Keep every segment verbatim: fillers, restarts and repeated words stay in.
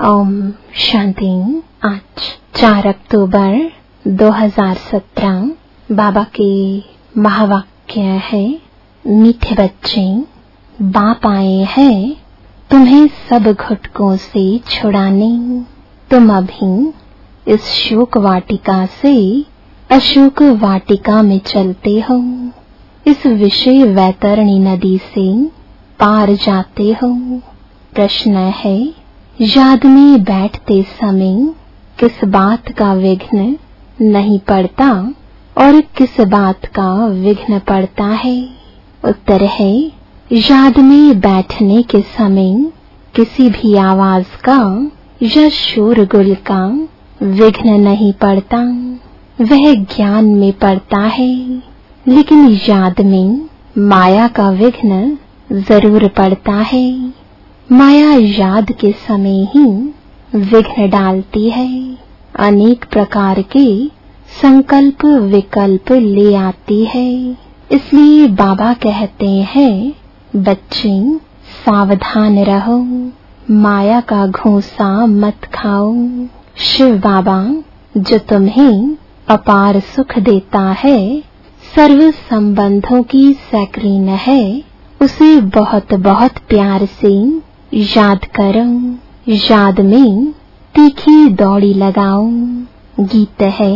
ओम शांति। आज चार अक्टूबर दो हज़ार सत्रह। बाबा के महावाक्य है, मीठे बच्चे, बाप आए हैं तुम्हें सब घुटकों से छुड़ाने। तुम अभी इस शोक वाटिका से अशोक वाटिका में चलते हो, इस विषय वैतरणी नदी से पार जाते हो। प्रश्न है, याद में बैठते समय किस बात का विघ्न नहीं पड़ता और किस बात का विघ्न पड़ता है? उत्तर है, याद में बैठने के समय किसी भी आवाज का या शोरगुल का विघ्न नहीं पड़ता, वह ज्ञान में पड़ता है। लेकिन याद में माया का विघ्न जरूर पड़ता है। माया याद के समय ही विघ्न डालती है, अनेक प्रकार के संकल्प विकल्प ले आती है। इसलिए बाबा कहते हैं, बच्चे सावधान रहो, माया का घूंसा मत खाओ। शिव बाबा जो तुम्हें अपार सुख देता है, सर्व संबंधों की सैकरीन है, उसे बहुत बहुत प्यार से याद करो। याद में तीखी दौड़ी लगाओ। गीत है,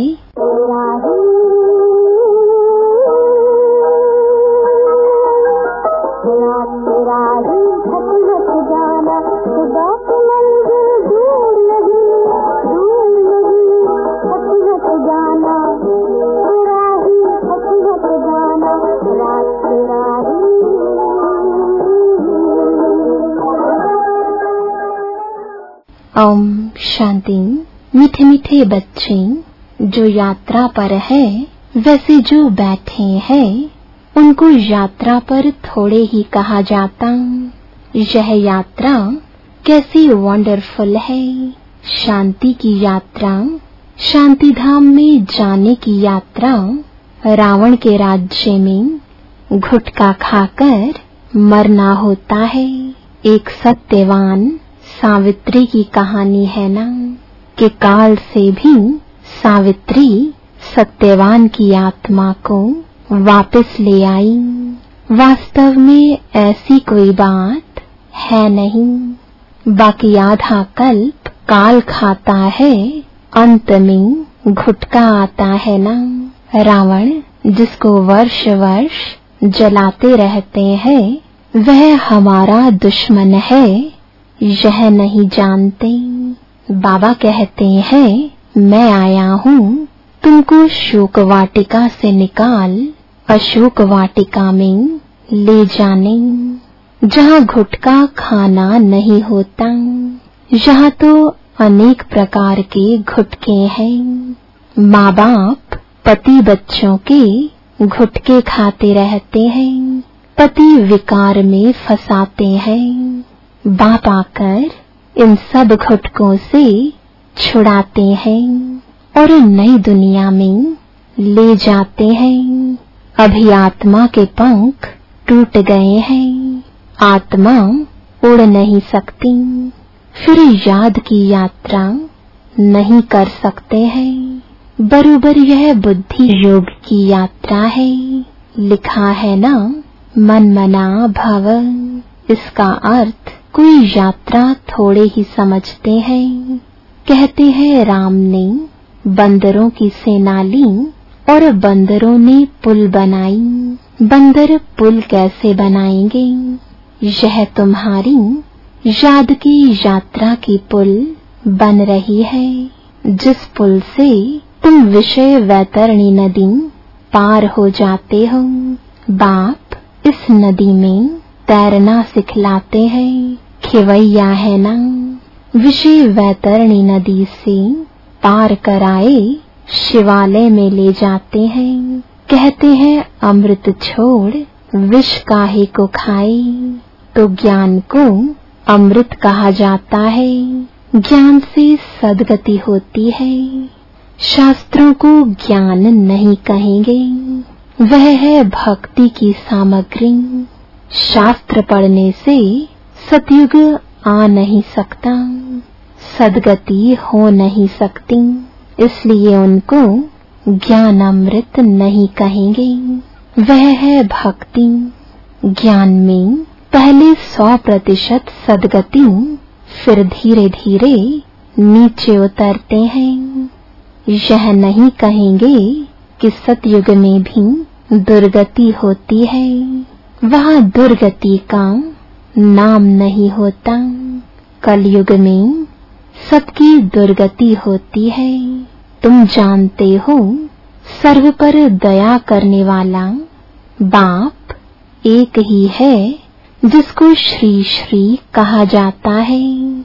ओम शांति। मीठे मीठे बच्चे जो यात्रा पर है, वैसे जो बैठे हैं उनको यात्रा पर थोड़े ही कहा जाता। यह यात्रा कैसी वंडरफुल है। शांति की यात्रा, शांति धाम में जाने की यात्रा। रावण के राज्य में घुटका खाकर मरना होता है। एक सत्यवान सावित्री की कहानी है ना, कि काल से भी सावित्री सत्यवान की आत्मा को वापस ले आई। वास्तव में ऐसी कोई बात है नहीं। बाकी आधा कल्प काल खाता है, अंत में घुटका आता है ना। रावण जिसको वर्ष वर्ष जलाते रहते हैं, वह हमारा दुश्मन है, यह नहीं जानते। बाबा कहते हैं, मैं आया हूँ तुमको शोक वाटिका से निकाल अशोक वाटिका में ले जाने, जहाँ घुटका खाना नहीं होता। यहाँ तो अनेक प्रकार के घुटके हैं। माँ बाप पति बच्चों के घुटके खाते रहते हैं, पति विकार में फंसाते हैं। बाप आकर इन सब घुटकों से छुड़ाते हैं और नई दुनिया में ले जाते हैं। अभी आत्मा के पंख टूट गए हैं, आत्मा उड़ नहीं सकती, फिर याद की यात्रा नहीं कर सकते हैं। बरोबर यह बुद्धि योग की यात्रा है। लिखा है ना, मन मना भव। इसका अर्थ कोई यात्रा थोड़े ही समझते हैं। कहते हैं, राम ने बंदरों की सेना ली और बंदरों ने पुल बनाई। बंदर पुल कैसे बनाएंगे? यह तुम्हारी याद की यात्रा की पुल बन रही है, जिस पुल से तुम विषय वैतरणी नदी पार हो जाते हो। बाप इस नदी में तैरना सिखलाते हैं। खेवैया है ना, विषय वैतरणी नदी से पार कराए शिवालय में ले जाते हैं। कहते हैं, अमृत छोड़ विष काहे को खाए। तो ज्ञान को अमृत कहा जाता है। ज्ञान से सद्गति होती है। शास्त्रों को ज्ञान नहीं कहेंगे, वह है भक्ति की सामग्री। शास्त्र पढ़ने से सतयुग आ नहीं सकता। सद्गति हो नहीं सकती, इसलिए उनको ज्ञान अमृत नहीं कहेंगे। वह है भक्ति। ज्ञान में पहले सौ प्रतिशत सद्गति, फिर धीरे धीरे नीचे उतरते हैं। यह नहीं कहेंगे कि सतयुग में भी दुर्गति होती है, वहाँ दुर्गति का नाम नहीं होता। कलयुग में सबकी दुर्गति होती है। तुम जानते हो, सर्व पर दया करने वाला बाप एक ही है, जिसको श्री श्री कहा जाता है।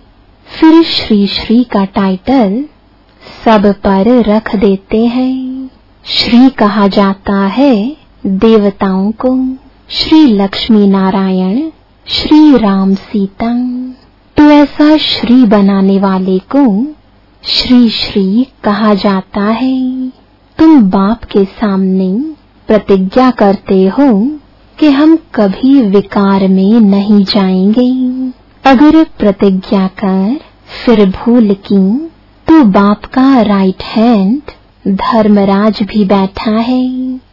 फिर श्री श्री का टाइटल सब पर रख देते हैं। श्री कहा जाता है देवताओं को, श्री लक्ष्मी नारायण, श्री राम सीता। तो ऐसा श्री बनाने वाले को श्री श्री कहा जाता है। तुम बाप के सामने प्रतिज्ञा करते हो कि हम कभी विकार में नहीं जाएंगे। अगर प्रतिज्ञा कर फिर भूल की, तो बाप का राइट हैंड धर्मराज भी बैठा है।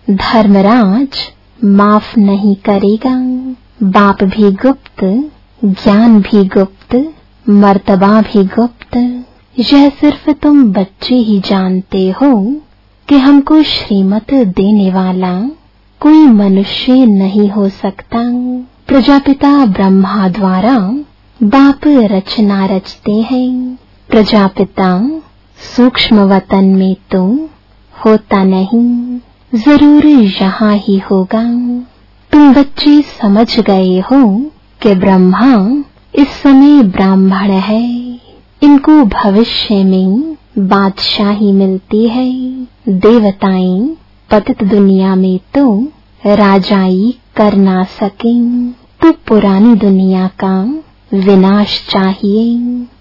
धर्मराज माफ नहीं करेगा। बाप भी गुप्त, ज्ञान भी गुप्त, मर्तबा भी गुप्त। यह सिर्फ तुम बच्चे ही जानते हो कि हमको श्रीमत देने वाला कोई मनुष्य नहीं हो सकता। प्रजापिता ब्रह्मा द्वारा बाप रचना रचते हैं। प्रजापिता सूक्ष्म वतन में तो होता नहीं, जरूर यहाँ ही होगा। तुम बच्चे समझ गए हो कि ब्रह्मा इस समय ब्राह्मण है। इनको भविष्य में बादशाही मिलती है। देवताएं पतित दुनिया में तो राजाई कर ना सकें, तो पुरानी दुनिया का विनाश चाहिए।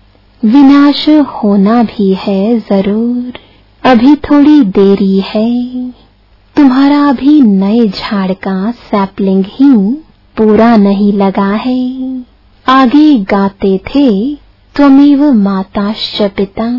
विनाश होना भी है जरूर, अभी थोड़ी देरी है। तुम्हारा अभी नए झाड़ का सैपलिंग ही पूरा नहीं लगा है। आगे गाते थे त्वमेव माताश्च पिता।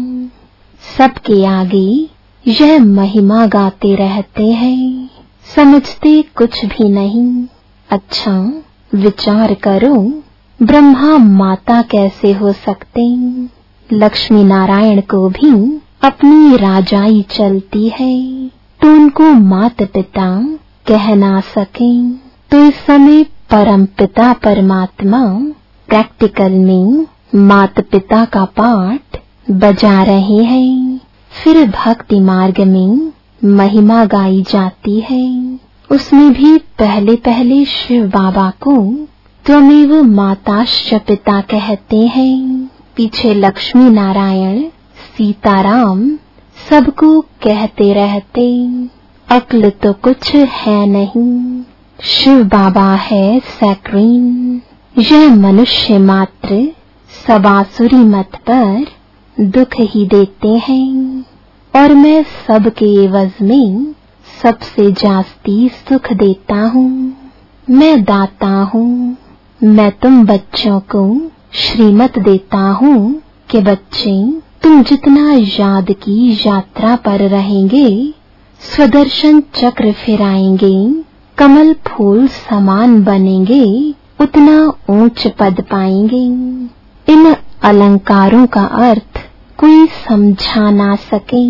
सबके आगे यह महिमा गाते रहते हैं, समझते कुछ भी नहीं। अच्छा विचार करो, ब्रह्मा माता कैसे हो सकते? लक्ष्मी नारायण को भी अपनी राजाई चलती है, तो उनको माता पिता कह ना सके। तो इस समय परम पिता परमात्मा प्रैक्टिकल में माता पिता का पाठ बजा रहे हैं। फिर भक्ति मार्ग में महिमा गाई जाती है। उसमें भी पहले पहले शिव बाबा को त्वमेव माताश्च पिता कहते हैं। पीछे लक्ष्मी नारायण, सीताराम सबको कहते रहते। अक्ल तो कुछ है नहीं, शिव बाबा है सैक्रीन। यह मनुष्य मात्र सबासुरी मत पर दुख ही देते हैं, और मैं सबके एवज में सबसे जास्ती सुख देता हूँ। मैं दाता हूँ। मैं तुम बच्चों को श्रीमत देता हूँ कि बच्चे तुम जितना याद की यात्रा पर रहेंगे, स्वदर्शन चक्र फिराएंगे, कमल फूल समान बनेंगे, उतना ऊंच पद पाएंगे। इन अलंकारों का अर्थ कोई समझा ना सके।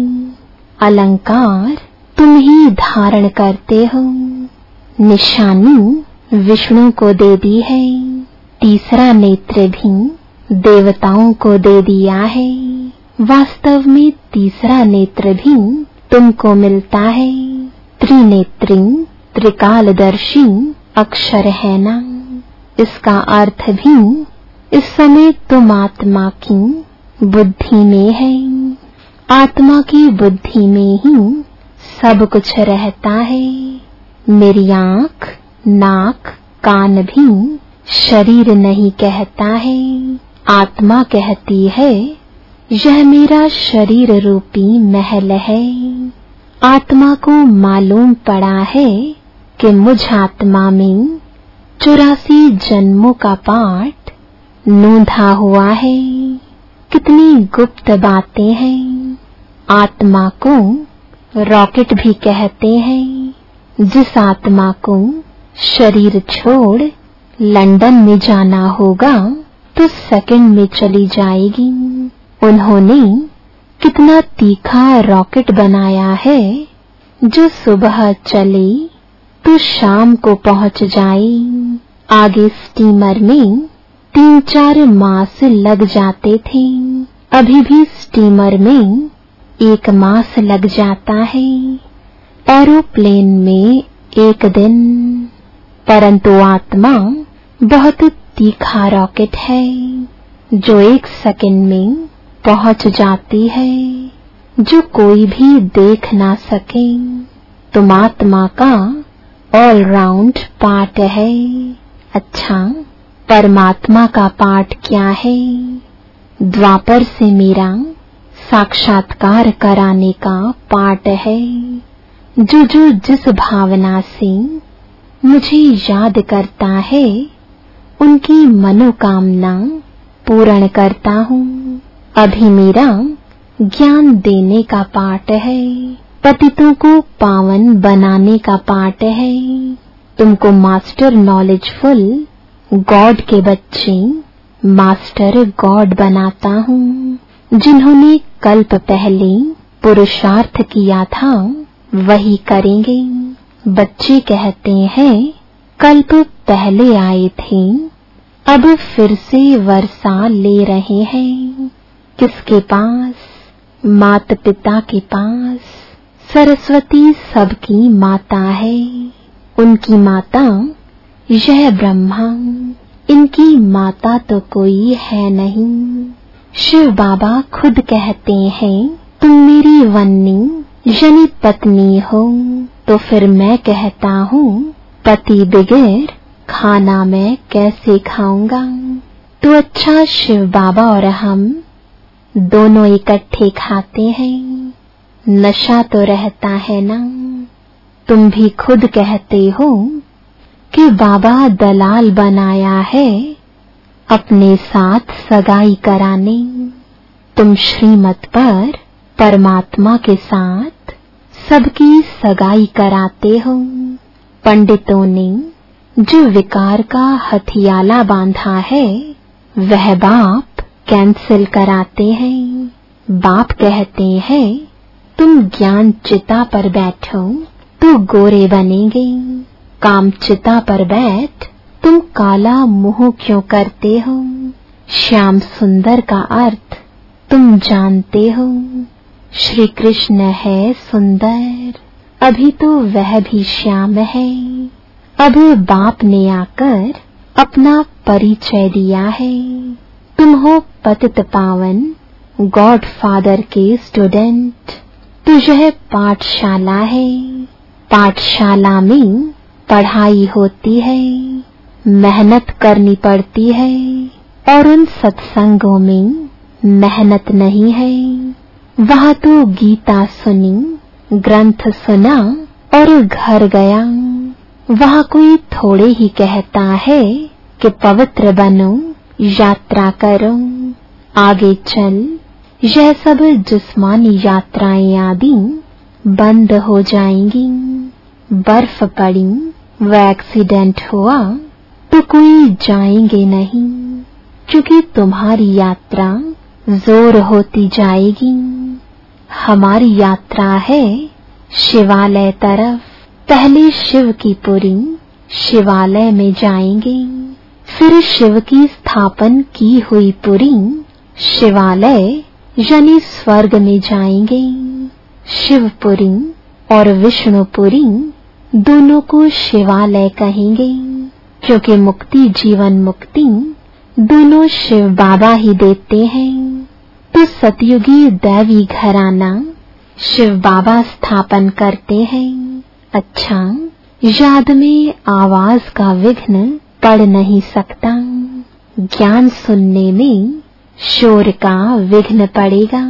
अलंकार तुम ही धारण करते हो। निशानी विष्णु को दे दी है। तीसरा नेत्र भी देवताओं को दे दिया है। वास्तव में तीसरा नेत्र भी तुमको मिलता है। त्रिनेत्री त्रिकालदर्शी अक्षर है ना। इसका अर्थ भी इस समय तुम आत्मा की बुद्धि में है। आत्मा की बुद्धि में ही सब कुछ रहता है। मेरी आँख, नाक, कान भी शरीर नहीं कहता है। आत्मा कहती है यह मेरा शरीर रूपी महल है। आत्मा को मालूम पड़ा है कि मुझ आत्मा में चौरासी जन्मों का पाठ नोंधा हुआ है। कितनी गुप्त बातें हैं। आत्मा को रॉकेट भी कहते हैं। जिस आत्मा को शरीर छोड़ लंदन में जाना होगा तो सेकंड में चली जाएगी। उन्होंने कितना तीखा रॉकेट बनाया है जो सुबह चले तो शाम को पहुंच जाए। आगे स्टीमर में तीन चार मास लग जाते थे, अभी भी स्टीमर में एक मास लग जाता है, एरोप्लेन में एक दिन। परंतु आत्मा बहुत तीखा रॉकेट है जो एक सेकंड में पहुंच जाती है, जो कोई भी देख ना सके। तुम आत्मा का ऑल राउंड पार्ट है। अच्छा, परमात्मा का पाठ क्या है? द्वापर से मेरा साक्षात्कार कराने का पाठ है। जो जो जिस भावना से मुझे याद करता है उनकी मनोकामना पूर्ण करता हूँ। अभी मेरा ज्ञान देने का पाठ है, पतितों को पावन बनाने का पाठ है। तुमको मास्टर नॉलेजफुल गॉड के बच्चे मास्टर गॉड बनाता हूँ। जिन्होंने कल्प पहले पुरुषार्थ किया था वही करेंगे। बच्चे कहते हैं कल्प पहले आए थे, अब फिर से वर्षा ले रहे हैं। किसके पास? माता पिता के पास। सरस्वती सबकी माता है। उनकी माता यह ब्रह्मा, इनकी माता तो कोई है नहीं। शिव बाबा खुद कहते हैं तुम मेरी वन्नी यानी पत्नी हो। तो फिर मैं कहता हूँ पति बगैर खाना मैं कैसे खाऊंगा। तो अच्छा, शिव बाबा और हम दोनों इकट्ठे खाते हैं, नशा तो रहता है ना। तुम भी खुद कहते हो कि बाबा दलाल बनाया है अपने साथ सगाई कराने। तुम श्रीमत पर परमात्मा के साथ सबकी सगाई कराते हो। पंडितों ने जो विकार का हथियाला बांधा है वह बाप कैंसिल कराते हैं। बाप कहते हैं तुम ज्ञान चिता पर बैठो तो गोरे बनेंगे, काम चिता पर बैठ तुम काला मुंह क्यों करते हो। श्याम सुंदर का अर्थ तुम जानते हो। श्री कृष्ण है सुंदर, अभी तो वह भी श्याम है। अब बाप ने आकर अपना परिचय दिया है। तुम हो पतित पावन गॉड फादर के स्टूडेंट। तो यह पाठशाला है। पाठशाला में पढ़ाई होती है, मेहनत करनी पड़ती है। और उन सत्संगों में मेहनत नहीं है। वहाँ तो गीता सुनी, ग्रंथ सुना और घर गया। वहाँ कोई थोड़े ही कहता है कि पवित्र बनो, यात्रा करो, आगे चल। यह सब जिस्मानी यात्राएं आदि बंद हो जाएंगी। बर्फ पड़ी, वह एक्सीडेंट हुआ तो कोई जाएंगे नहीं, क्योंकि तुम्हारी यात्रा जोर होती जाएगी। हमारी यात्रा है शिवालय तरफ। पहले शिव की पुरी शिवालय में जाएंगे, फिर शिव की स्थापन की हुई पुरी शिवालय यानी स्वर्ग में जाएंगे। शिवपुरी और विष्णुपुरी दोनों को शिवालय कहेंगे, क्योंकि मुक्ति जीवन मुक्ति दोनों शिव बाबा ही देते हैं। तो सतयुगी दैवी घराना शिव बाबा स्थापन करते हैं। अच्छा, याद में आवाज का विघ्न पड़ नहीं सकता, ज्ञान सुनने में शोर का विघ्न पड़ेगा।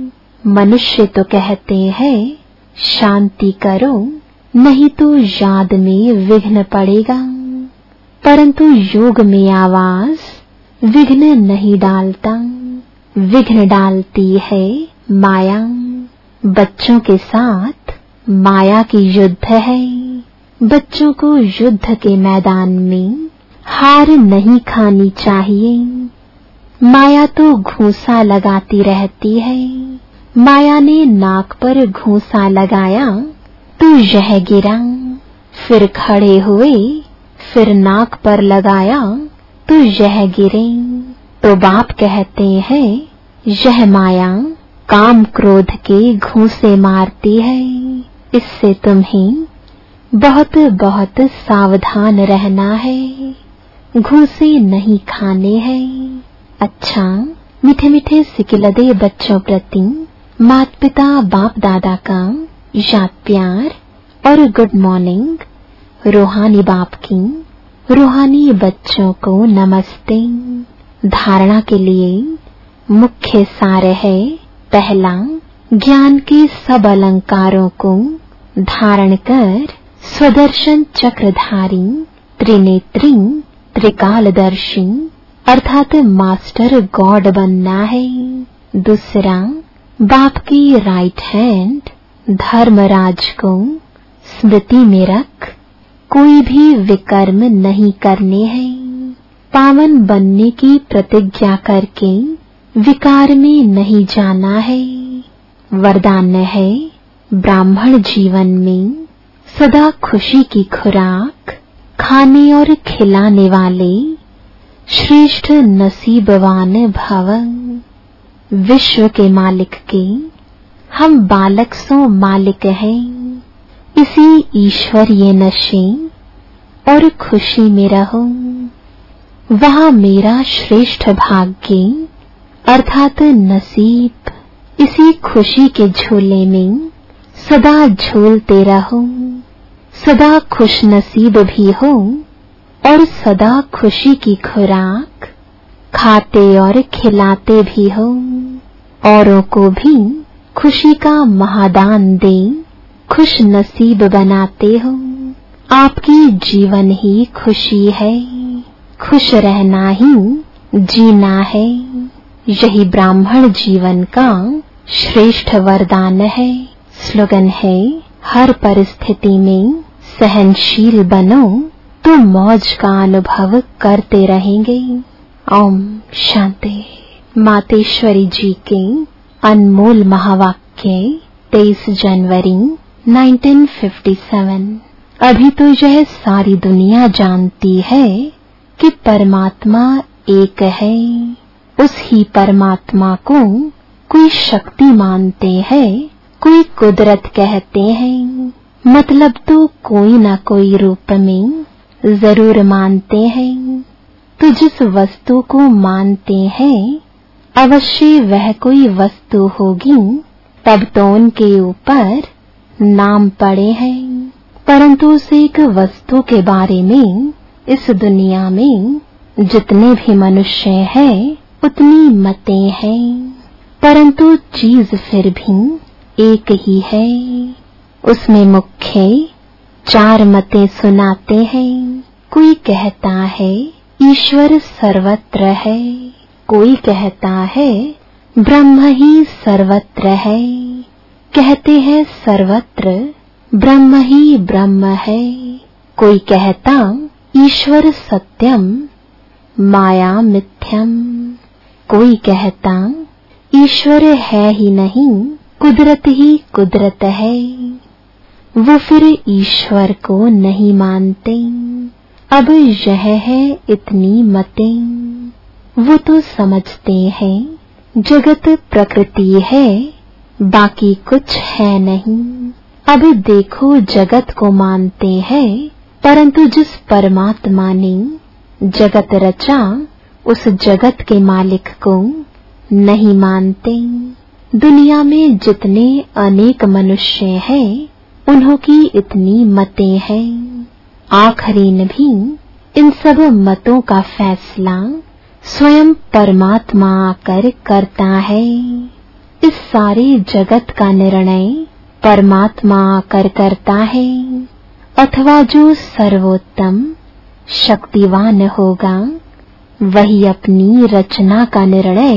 मनुष्य तो कहते हैं शांति करो, नहीं तो याद में विघ्न पड़ेगा। परंतु योग में आवाज विघ्न नहीं डालता। विघ्न डालती है माया। बच्चों के साथ माया की युद्ध है। बच्चों को युद्ध के मैदान में हार नहीं खानी चाहिए। माया तो घूंसा लगाती रहती है। माया ने नाक पर घूंसा लगाया तो यह गिरा, फिर खड़े हुए, फिर नाक पर लगाया तो यह गिरे। तो बाप कहते हैं यह माया काम क्रोध के घूंसे मारती है, इससे तुम्हें बहुत बहुत सावधान रहना है, घूंसे नहीं खाने हैं। अच्छा, मीठे मीठे सिकिलदे बच्चों प्रति माता पिता बाप दादा का याद प्यार और गुड मॉर्निंग। रूहानी बाप की रूहानी बच्चों को नमस्ते। धारणा के लिए मुख्य सार है, पहला, ज्ञान के सब अलंकारों को धारण कर स्वदर्शन चक्रधारी त्रिनेत्री त्रिकालदर्शी अर्थात मास्टर गॉड बनना है। दूसरा, बाप की राइट हैंड धर्मराज को स्मृति में रख कोई भी विकर्म नहीं करने हैं। पावन बनने की प्रतिज्ञा करके विकार में नहीं जाना है। वरदान है, ब्राह्मण जीवन में सदा खुशी की खुराक खाने और खिलाने वाले श्रेष्ठ नसीबवान भव। विश्व के मालिक के हम बालक सो मालिक हैं। इसी ईश्वरीय नशे और खुशी में रहो। वहाँ मेरा श्रेष्ठ भाग्य अर्थात नसीब, इसी खुशी के झूले में सदा झूलते रहो। सदा खुश नसीब भी हो और सदा खुशी की खुराक खाते और खिलाते भी हो। औरों को भी खुशी का महादान दे, खुश नसीब बनाते हो। आपकी जीवन ही खुशी है, खुश रहना ही जीना है। यही ब्राह्मण जीवन का श्रेष्ठ वरदान है। स्लोगन है, हर परिस्थिति में सहनशील बनो तो मौज का अनुभव करते रहेंगे। ओम शांति। मातेश्वरी जी के अनमोल महावाक्य तेईस जनवरी उन्नीस सौ सत्तावन। अभी तो यह सारी दुनिया जानती है कि परमात्मा एक है। उस ही परमात्मा को कोई शक्ति मानते हैं, कोई कुदरत कहते हैं। मतलब तो कोई न कोई रूप में जरूर मानते हैं। तो जिस वस्तु को मानते हैं अवश्य वह कोई वस्तु होगी, तब तो उनके ऊपर नाम पड़े हैं। परंतु उस एक वस्तु के बारे में इस दुनिया में जितने भी मनुष्य हैं उतनी मतें हैं, परंतु चीज फिर भी एक ही है। उसमें मुख्य चार मतें सुनाते हैं। कोई कहता है ईश्वर सर्वत्र है, कोई कहता है ब्रह्म ही सर्वत्र है, कहते हैं सर्वत्र ब्रह्म ही ब्रह्म है। कोई कहता ईश्वर सत्यम माया मिथ्यम, कोई कहता ईश्वर है ही नहीं, कुदरत ही कुदरत है। वो फिर ईश्वर को नहीं मानते। अब यह है इतनी मतें। वो तो समझते हैं जगत प्रकृति है, बाकी कुछ है नहीं। अब देखो जगत को मानते हैं, परंतु जिस परमात्मा ने जगत रचा उस जगत के मालिक को नहीं मानते। दुनिया में जितने अनेक मनुष्य हैं उन्हों की इतनी मतें हैं। आखिरीन भी इन सब मतों का फैसला स्वयं परमात्मा आकर करता है। इस सारे जगत का निर्णय परमात्मा आकर करता है। अथवा जो सर्वोत्तम शक्तिवान होगा वही अपनी रचना का निर्णय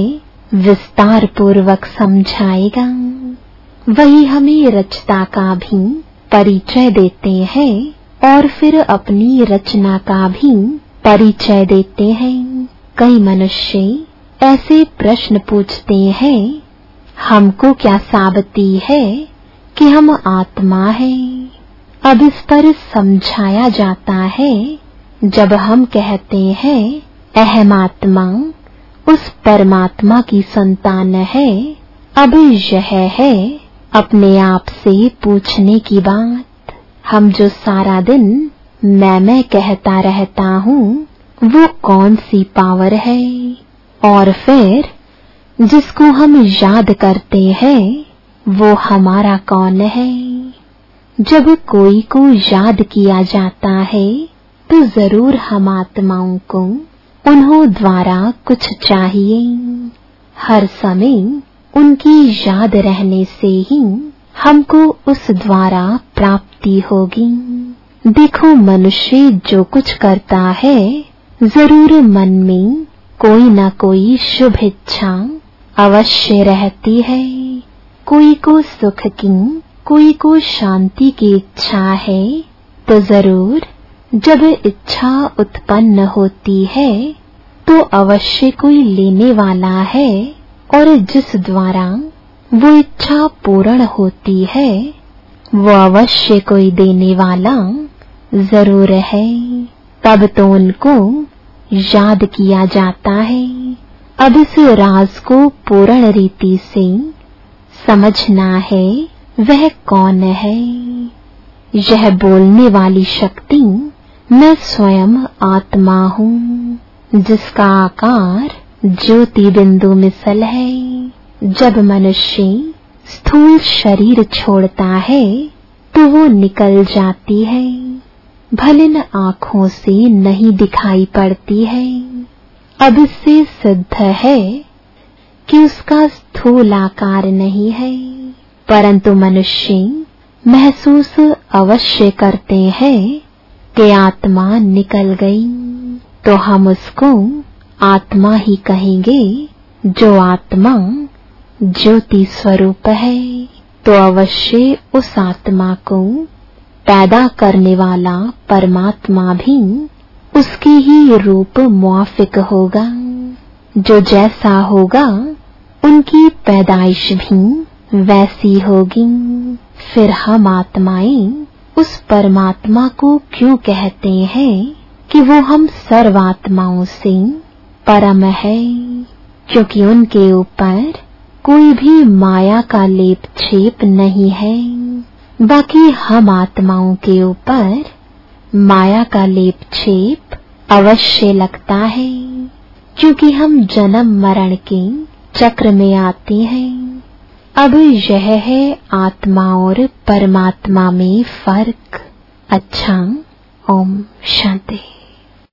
विस्तार पूर्वक समझाएगा। वही हमें रचता का भी परिचय देते हैं और फिर अपनी रचना का भी परिचय देते हैं। कई मनुष्य ऐसे प्रश्न पूछते हैं, हमको क्या साबिती है कि हम आत्मा हैं? अब इस पर समझाया जाता है, जब हम कहते हैं अहम आत्मा उस परमात्मा की संतान है, अब यह है अपने आप से पूछने की बात। हम जो सारा दिन मैं मैं कहता रहता हूँ, वो कौन सी पावर है? और फिर जिसको हम याद करते हैं, वो हमारा कौन है? जब कोई को याद किया जाता है, तो जरूर हम आत्माओं को उन्हों द्वारा कुछ चाहिए। हर समय उनकी याद रहने से ही हमको उस द्वारा प्राप्ति होगी। देखो, मनुष्य जो कुछ करता है, जरूर मन में कोई न कोई शुभ इच्छा अवश्य रहती है। कोई को सुख की, कोई को शांति की इच्छा है, तो जरूर जब इच्छा उत्पन्न होती है, तो अवश्य कोई लेने वाला है, और जिस द्वारा वो इच्छा पूर्ण होती है, वो अवश्य कोई देने वाला जरूर है। तब तो उनको याद किया जाता है। अब इस राज को पूर्ण रीति से समझना है, वह कौन है? यह बोलने वाली शक्ति मैं स्वयं आत्मा हूँ, जिसका आकार ज्योति बिंदु मिसल है। जब मनुष्य स्थूल शरीर छोड़ता है, तो वो निकल जाती है, भले आँखों से नहीं दिखाई पड़ती है। अब इससे सिद्ध है कि उसका स्थूल आकार नहीं है, परंतु मनुष्य महसूस अवश्य करते हैं कि आत्मा निकल गई, तो हम उसको आत्मा ही कहेंगे। जो आत्मा ज्योति स्वरूप है, तो अवश्य उस आत्मा को पैदा करने वाला परमात्मा भी उसके ही रूप मुआफिक होगा। जो जैसा होगा, उनकी पैदाइश भी वैसी होगी। फिर हम आत्माएं उस परमात्मा को क्यों कहते हैं कि वो हम सर्वात्माओं से परम है? क्योंकि उनके ऊपर कोई भी माया का लेप छेप नहीं है। बाकी हम आत्माओं के ऊपर माया का लेप छेप अवश्य लगता है, क्योंकि हम जन्म मरण के चक्र में आते हैं। अब यह है आत्मा और परमात्मा में फर्क। अच्छा, ओम शांति।